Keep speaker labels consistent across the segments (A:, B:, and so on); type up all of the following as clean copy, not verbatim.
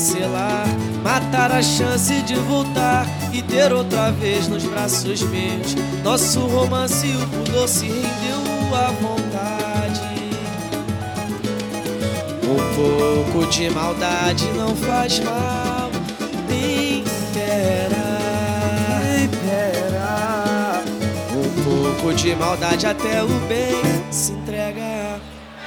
A: cancelar, matar a chance de voltar e ter outra vez nos braços meus. Nosso romance e o pudor se rendeu à vontade. Um pouco de maldade não faz mal, tempera. Um pouco de maldade até o bem se entrega.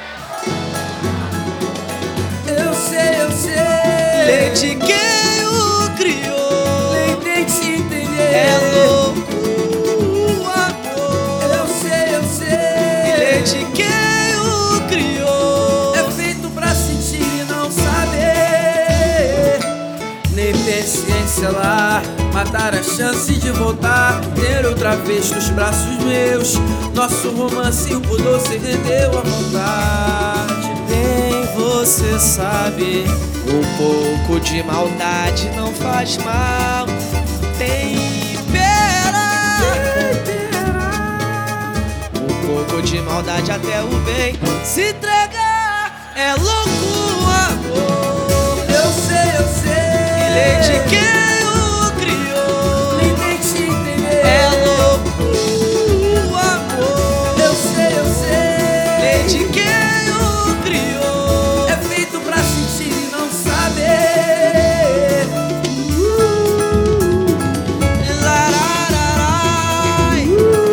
B: Eu sei,
A: Lei de quem o criou,
B: nem tente entender.
A: é louco o amor.
B: Eu sei,
A: Lei de quem o criou,
B: é feito pra sentir e não saber. Nem paciência lá, matar a chance de voltar, ter outra vez nos braços meus. Nosso romance e o pudor se rendeu à vontade.
A: bem você sabe, um pouco de maldade não faz mal, tempera. Um pouco de maldade até o bem se entregar, é louco o amor.
B: Eu sei,
A: Lei de quem o criou,
B: nem tente entender.
A: é louco o amor.
B: Eu sei,
A: Lei de quem o criou,
B: é feito pra sentir e não saber.
A: larararai,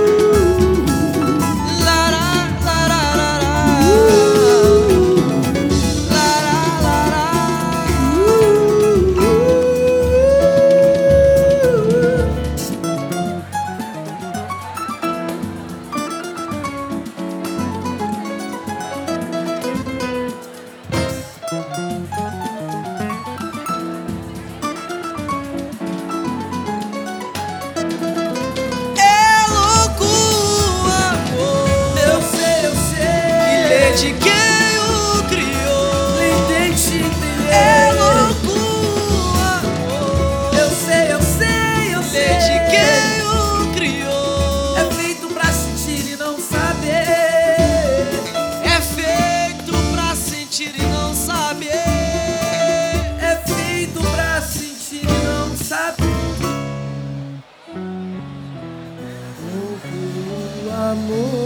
A: é louco o amor.
B: Eu sei,
A: Lei de quem o criou,
B: nem tente entender.
A: é louco o amor.
B: Eu sei,
A: Lei de quem o criou,
B: é feito pra sentir e não saber.
A: é feito pra sentir e não saber.
B: É feito pra sentir e não saber. O amor.